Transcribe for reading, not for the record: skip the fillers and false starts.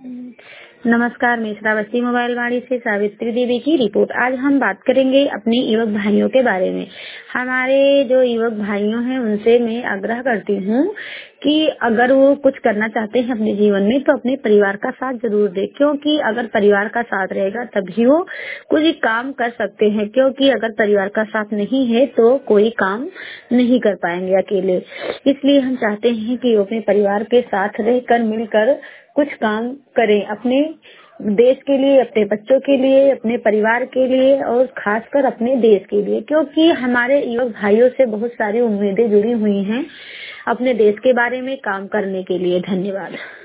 नमस्कार, मैं श्रावस्ती मोबाइल वाणी से सावित्री देवी की रिपोर्ट। आज हम बात करेंगे अपने युवक भाइयों के बारे में। हमारे जो युवक भाइयों हैं उनसे मैं आग्रह करती हूँ कि अगर वो कुछ करना चाहते हैं अपने जीवन में तो अपने परिवार का साथ जरूर दें, क्योंकि अगर परिवार का साथ रहेगा तभी वो कुछ काम कर सकते हैं। क्योंकि अगर परिवार का साथ नहीं है तो कोई काम नहीं कर पाएंगे अकेले। इसलिए हम चाहते हैं कि वो अपने परिवार के साथ रहकर मिलकर कुछ काम करें, अपने देश के लिए, अपने बच्चों के लिए, अपने परिवार के लिए और खासकर अपने देश के लिए। क्योंकि हमारे युवक भाइयों से बहुत सारी उम्मीदें जुड़ी हुई हैं अपने देश के बारे में काम करने के लिए। धन्यवाद।